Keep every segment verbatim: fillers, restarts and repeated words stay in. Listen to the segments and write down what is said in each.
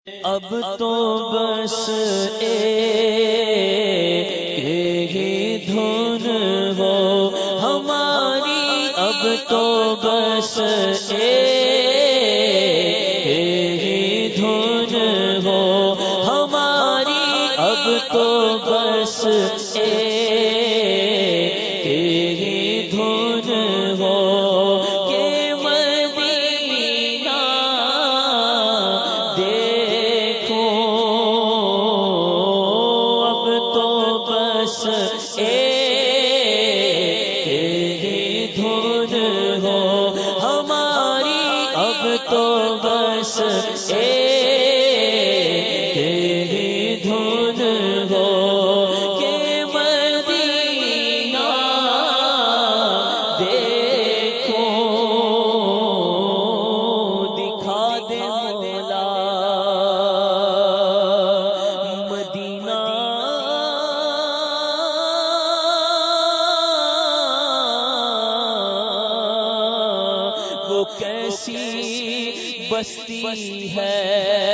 اب تو بس ایک ہی دھن ہو ہماری، اب تو بس ایک ہی دھن ہو ہماری، اب تو بس ایک ہی دھن ہو کہ مدینہ دیکھو، اب تو بس ایک ہی دھن ہو ہماری، اب تو بس ایک ہی دھن ہو کہ مدینہ دیکھو، دکھا دے مولا مدینہ، وہ کیسی بستی ہے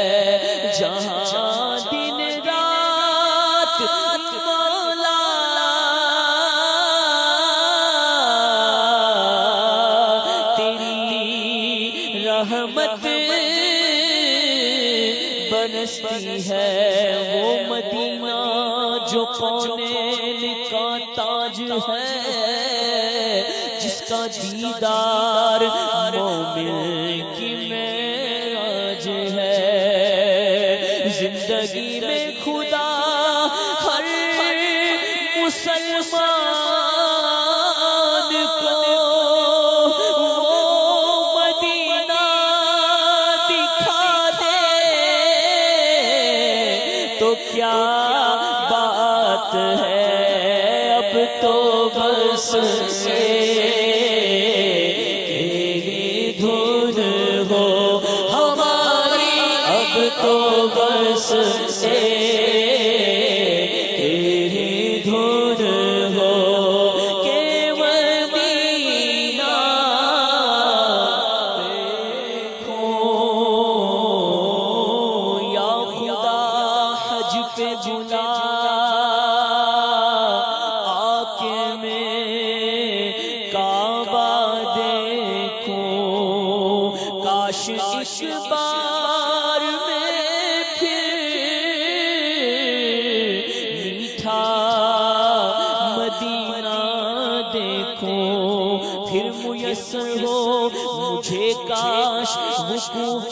جہاں دن رات مولا تیری رحمت برستی ہے، وہ مدینہ جو کونین کا تاج ہے، جس کا دیدار مومن کی معراج ہے، زندگی میں خدا ہر مسلمان کو وہ مدینہ دکھا دے تو کیا بات ہے، اب تو بس ایک ہی دھن ہو ہماری، اب تو بس ایک ہی دھن ہو کہ مدینہ دیکھو، یا خدا حج پہ بلا آکے میں کعبہ دیکھو، کاش اس بار میں پھر میٹھا مدینہ دیکھو، پھر میسر ہو مجھے کاش وقوف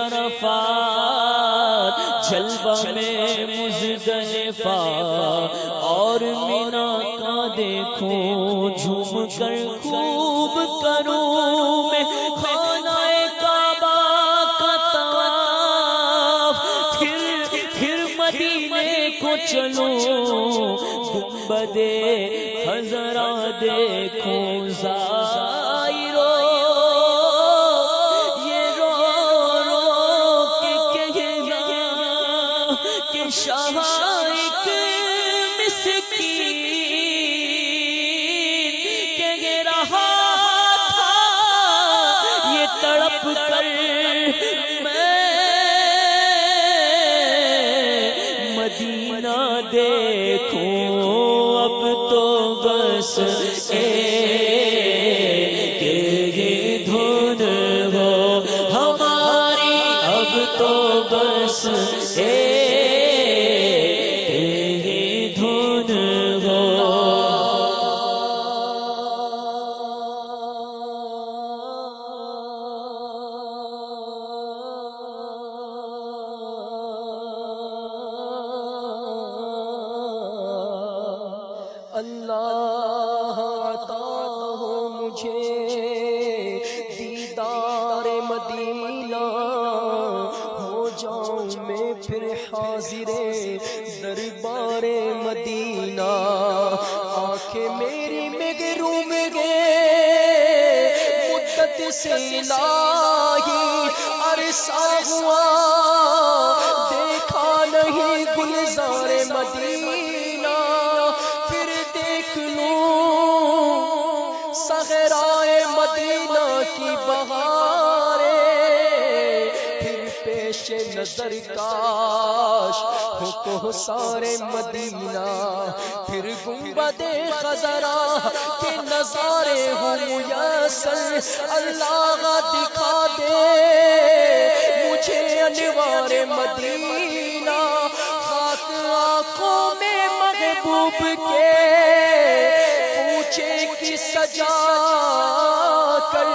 عرفات، جلوہ میں مزدلفہ اور مینا کا دیکھوں، جھوم کر خوب کروں میں خانہ کعبہ کا طواف، پھر پھر مدینے کو چلوں گنبد خضرا دیکھوں، زائرو یہ رو رو کے کہنا کہ شاہ ایک مسکین کہہ رہا تھا یہ تڑپ کر میں مدینہ دیکھوں، اب تو بس ایک ہی دھن ہو ہماری، اب تو بس ایک ہی دھن ہو۔ اللہ عطا ہو مجھے دیدار مدینہ، ہو جاؤں میں پھر حاضر دربار مدینہ، آنکھیں میری محروم گے مدت سے الہی، عرصہ ہوا دیکھا نہیں گلزار مدینہ، پھر دیکھ لوں صحرائے مدینہ کی بہاریں، پھر پیش پیش نظر کاش ہو کو سارے مدینہ، پھر گنبد خضرا کے نظارے ہوں میسر، اللہ دکھا دے مجھے انوار مدینہ، خاک آنکھوں میں محبوب کے پوچھے کی سجا کر،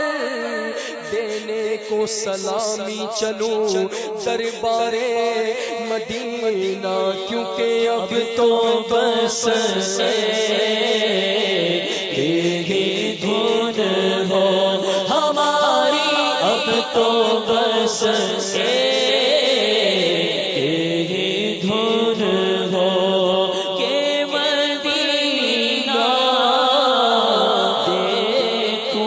دینے کو سلامی چلوں دربار مدینہ، کیونکہ اب تو بس یہی دھن ہو ہماری، اب تو بس یہی دھن ہو کہ مدینہ دیکھو،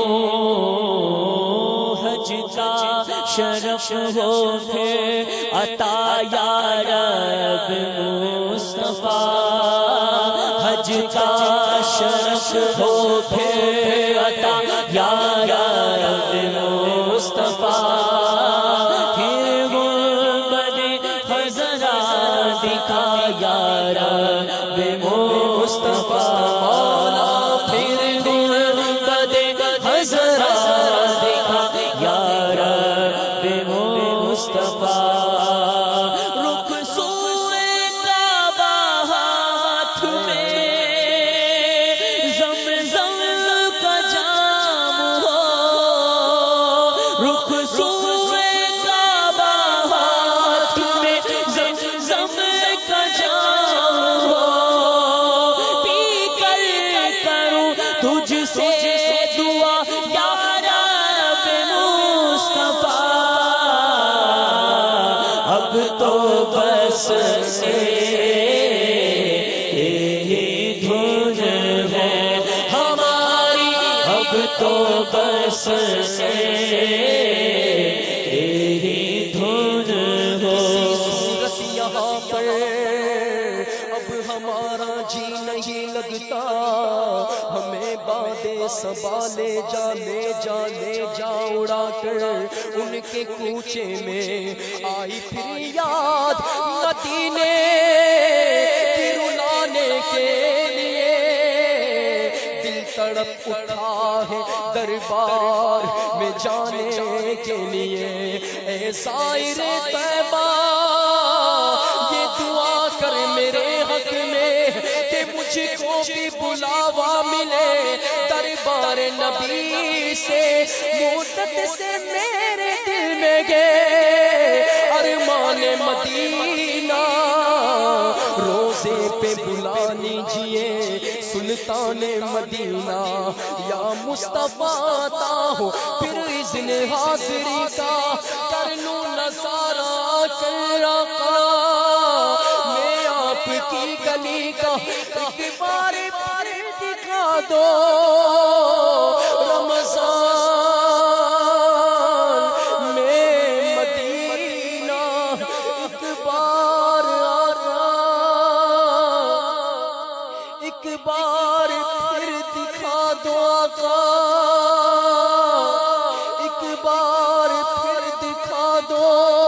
حج کا شرف ہو پھر عطا یا رب مصطفیٰ، حج کا شرف ہو پھر عطا یا رب مصطفیٰ، پھر گنبد خضرا دکھا یا رب مصطفیٰ، مولا پھر گنبد خضرا دکھا یا رب مصطفیٰ، رخ سوئے کعبہ ہاتھ میں زمزم کا جام ہو، رخ سوئے کعبہ ہاتھ میں زمزم کا جام ہو، پی کر کروں تجھ سے دعا یا رب مصطفیٰ، اب تو بس یہی دھن ہے ہماری، اب تو بس یہی دھن ہو، صورت یہاں پر اب ہمارا جی نہیں لگتا، ہمیں بادے صبا لے جا لے جا لے جا اڑا کر، ان کے کوچے میں آئی پھر یاد مدینے کی رلانے کے لیے، دل تڑپ اٹھا ہے دربار میں جانے کے لیے، اے زائر طیبہ یہ دعا کر میرے حق میں کہ مجھ کو بھی بلاوا ملے دربار نبی سے، مدت سے میرے دل میں گئے ارمان مدینہ، روزے پہ بلا لیجئے سلطان مدینہ، یا مصطفیٰ آتا ہو پھر اذن حاضری کا، کر لوں نظارہ کر آقا میں آپ کی گلی کا، ایک بار پھر دکھا دو رمضان میں مدینہ، ایک بار آقا ایک بار پھر دکھا دو آقا، ایک بار پھر دکھا دو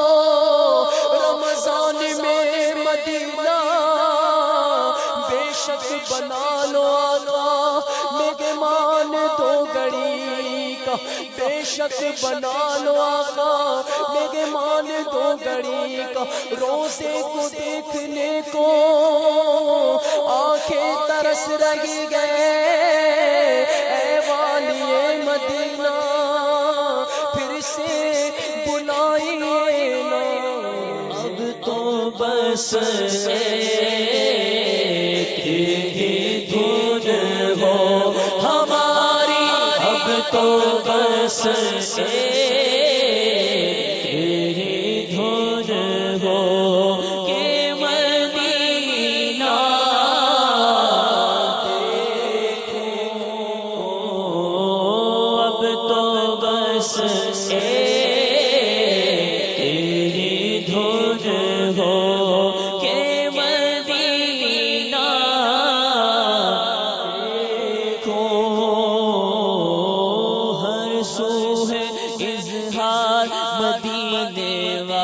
رمضان میں مدینہ، بے شک بنا لو آقا مہمان دو گھڑی کا، بے شک بنا لو آقا مہمان دو گھڑی کا، روزے کو دیکھنے کو آنکھیں ترس رہی گئے، اے والی مدینہ پھر سے بلائیے نا، اب تو بس یہی دھن ہو ہماری، اب تو بس یہی دھن ہو کہ مدینہ دیکھو، اب تو بس یہی دھن ہو کہ مدینہ دیکھو، ہر سو ہے اظہار مدینے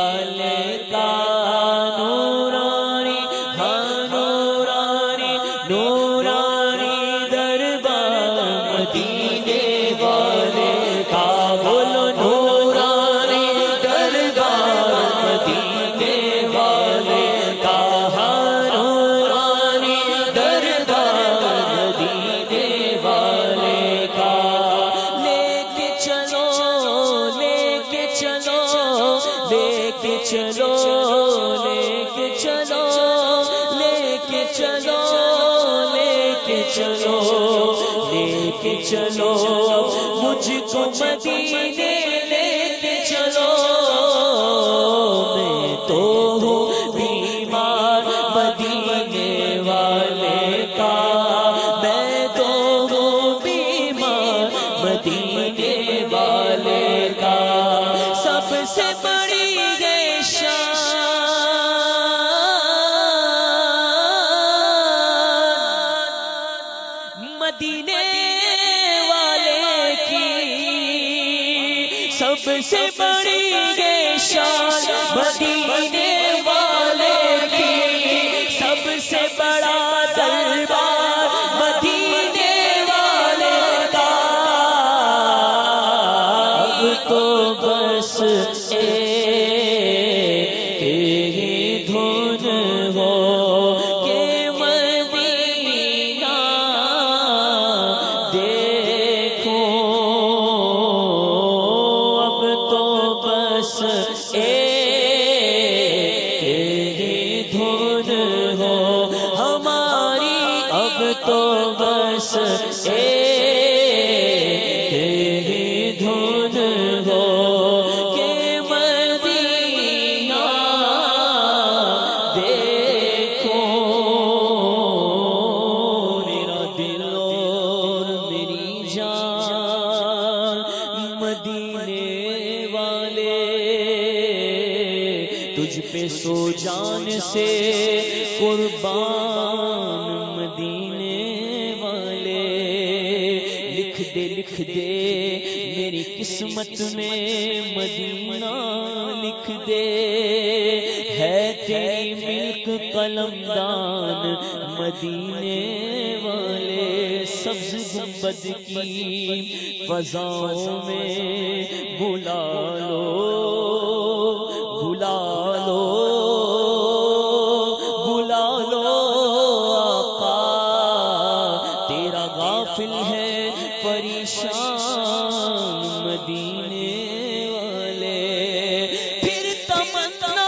چلو لے کے چلو لے کے چلو لے کے چلو لے کے چلو مجھ کو مدینے لے کے چلو میں تو ہوں بیمار مدینے والے کا میں تو ہوں بیمار مدینے والے کا سب سے بڑی ہے شان مدینے والے کی سب سے بڑی ہے شان مدینے والے کی سب سے بڑا دربار مدینے والے کا اب تو بس ایک ہی دھن ہو کہ مدینہ دیکھو اب تو بس ایک ہی دھن ہو ہماری اب تو بس ایک ہی دھن ہو کہ مدینہ دیکھو میرا دل اور میری جان مدینے والے تجھ پہ سو جان سے قربان مدینے والے لکھ دے لکھ دے میری قسمت میں مدینہ لکھ دے ہے تیری ملک قلم دان مدینے والے سبز گنبد کی فضاؤں میں بلا لو بلا لو بلا لو آقا تیرا غافل ہے پریشان مدینے والے پھر تمنا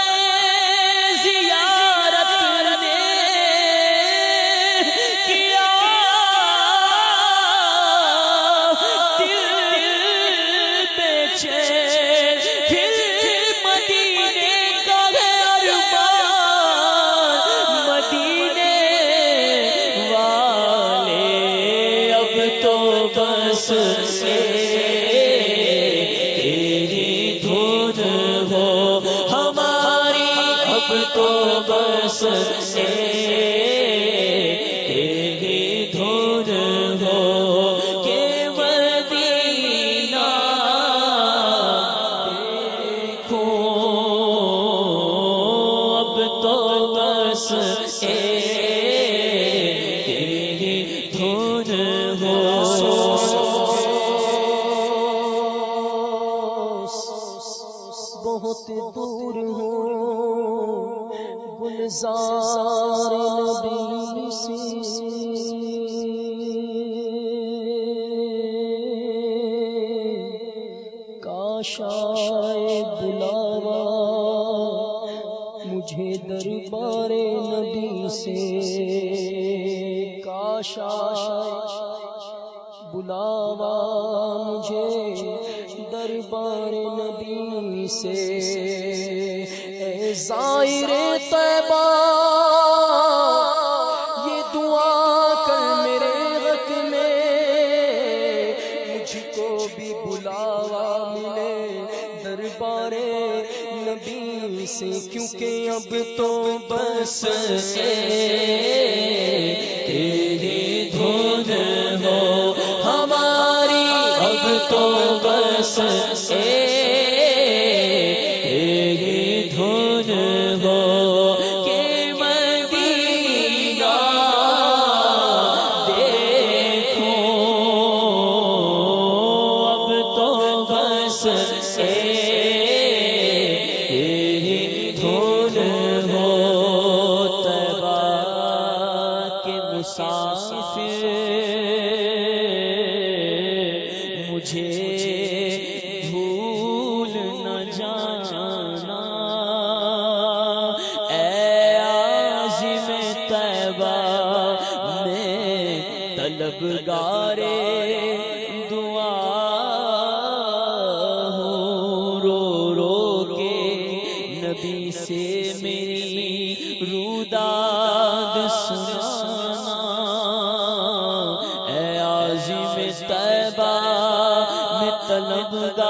زیارت نے کیا دل بے چین پھر مدینے کا ہے ارمان مدینے والے اب تو بس تیری دھن ہو ہماری اب تو بس تیری دھن ہو کہ مدینہ دیکھو اب تو بس تیری دھن ہو بہت دور ہوں گلزار نبی سے کاش آئے بلاوا مجھے دربار نبی سے کاش آئے بلاوا مجھے دربار نبی سے اے زائر طیبہ یہ دعا کر میرے حق میں مجھ کو بھی بلاوا ملے دربار نبی سے کیونکہ اب تو بس تیری دھن ہو ہماری اب تو بس تیری دھن ہو کہ مدینہ دیکھو اب تو بس تیری دھن ہو طیبہ کے مسافر مجھے طلبگار دعا ہوں، رو رو کے نبی سے میری روداد سنانا، اے عازم طیبہ میں طلبگار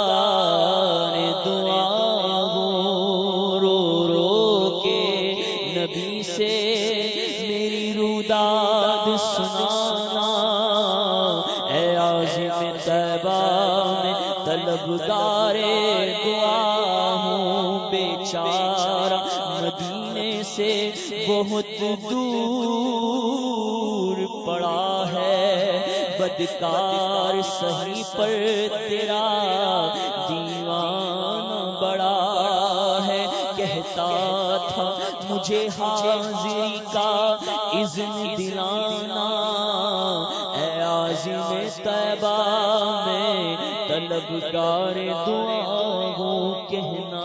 دعا ہوں، رو رو کے نبی سے میری روداد سنانا، اے عازم طیبہ میں طلبگار دعا ہوں، بیچارہ مدینے سے بہت دور پڑا ہے، بدکار سہی پر تیرا دیوانہ بڑا ہے، کہتا تھا مجھے حاضری کا اذن دلانا، اے عازم طیبہ میں طلبگار دعا ہوں، کہنا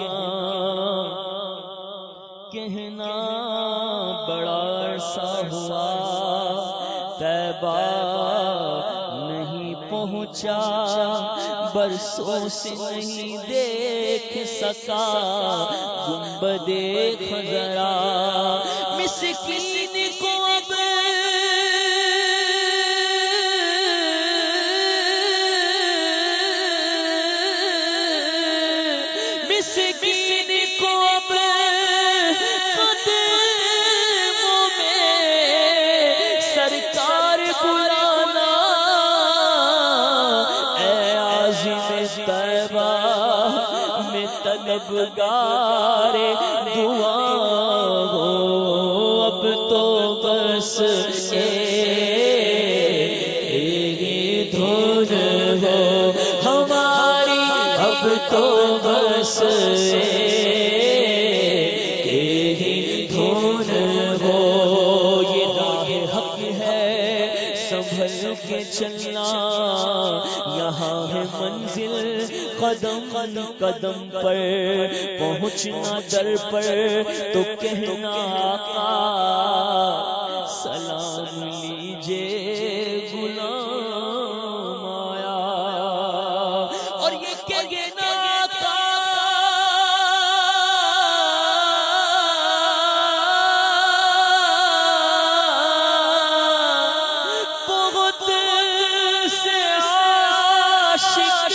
کہنا بڑا عرصہ ہوا طیبہ نہیں پہنچا، برسوں سے نہیں دیکھ سکا گنبد خضرا، مسکین کو اب مسکین کو اب قدموں میں سرکار بلانا، اے عازم طیبہ میں طلبگار دعا ہو، اب تو بس ایک دھن ہو ہماری، اب تو بس ایک دھن ہو، یہ راہ حق ہے سنبھل کے چلنا، یہاں ہے منزل قدم قدم پر، پہنچنا در پر تو کہنا آقا سلام لیجئے غلام آیا، اور یہ کہنا آقا بہت سے عاشق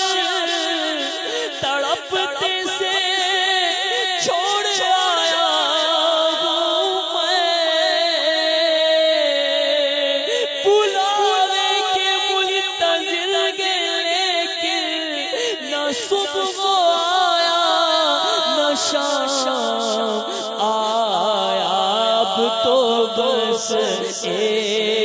تڑپتے سے چھوڑ آیا ہوں میں، بلانے کے منتظر گے لیکن نہ صبح آیا نہ شام آیا، اب تو بس